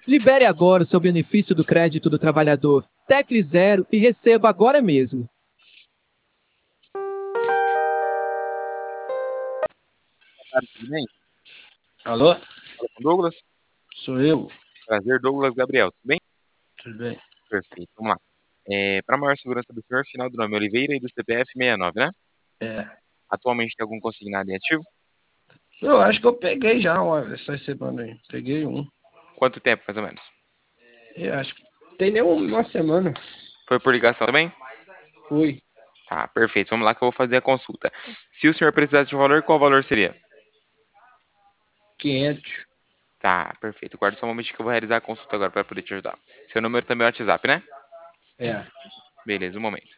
Libere agora o seu benefício do crédito do trabalhador. Tecle 0 e receba agora mesmo. Tudo bem? Alô? Fala com o Douglas. Sou eu. Prazer, Douglas Gabriel. Tudo bem? Tudo bem? Perfeito, vamos lá. Para maior segurança do senhor, final do nome Oliveira e do CPF 69, né? É. Atualmente tem algum consignado em ativo? Eu acho que eu peguei já essa semana aí. Peguei um. Quanto tempo, mais ou menos? Eu acho que tem nem uma semana. Foi por ligação também? Fui. Tá, perfeito. Vamos lá que eu vou fazer a consulta. Se o senhor precisasse de um valor, qual valor seria? 500. Tá, perfeito. Guarda só um momento que eu vou realizar a consulta agora para poder te ajudar. Seu número também é o WhatsApp, né? É. Beleza, um momento.